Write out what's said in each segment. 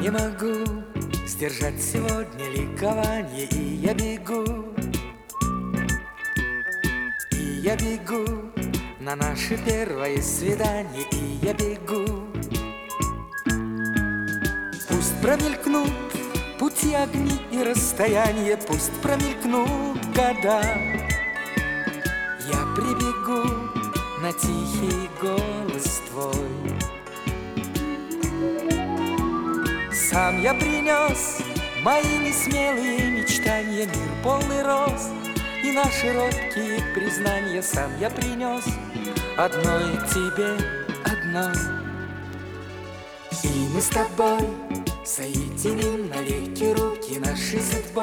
Не могу сдержать сегодня ликование, и я бегу, на наше первое свидание, и я бегу. Пусть промелькнут пути, огни и расстояния, пусть промелькнут года. Я прибегу на тихий голос твой. Сам я принес мои несмелые мечтания, мир полный роз и наши робкие признания. Сам я принес одной тебе, одной. И мы с тобой соединим навеки руки нашей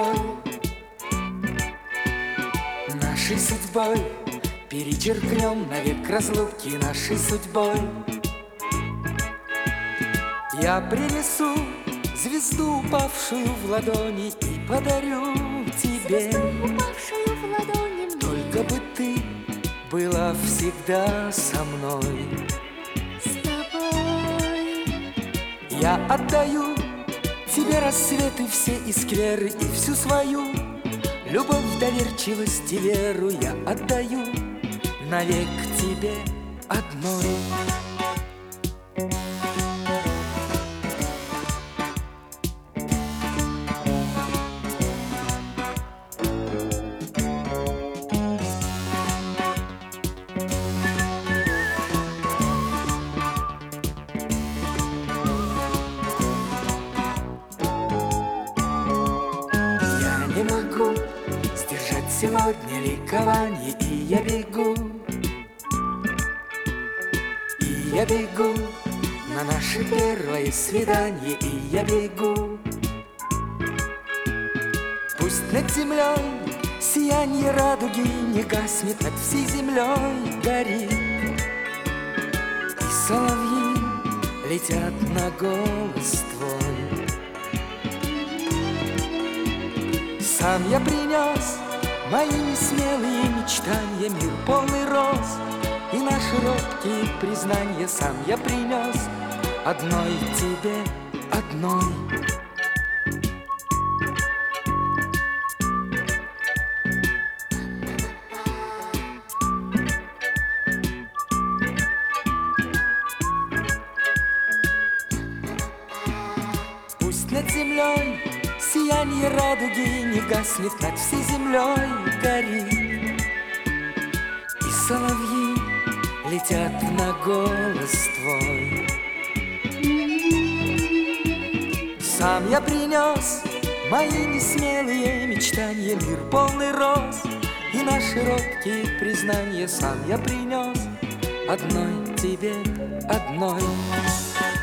судьбой, перечеркнем навек разлуки нашей судьбой. Я принесу звезду, упавшую в ладони, и подарю тебе. Только бы ты была всегда со мной. С тобой я отдаю тебе рассветы все и скверы, и всю свою любовь, доверчивость и веру я отдаю навек тебе одной. Не могу сдержать сегодня ликование, и я бегу, на наше первое свидание, и я бегу. Пусть над землей сияние радуги не гаснет, над всей землей горит, и соловьи летят на голос твой. Сам я принес мои несмелые мечтания, мир полный роз и наши робкие признания. Сам я принес одной тебе, одной. Пусть над землей сияние радуги не гаснет, над всей землей горит, и соловьи летят на голос твой. Сам я принес мои несмелые мечтания, мир полный роз и наши робкие признания. Сам я принес одной тебе, одной.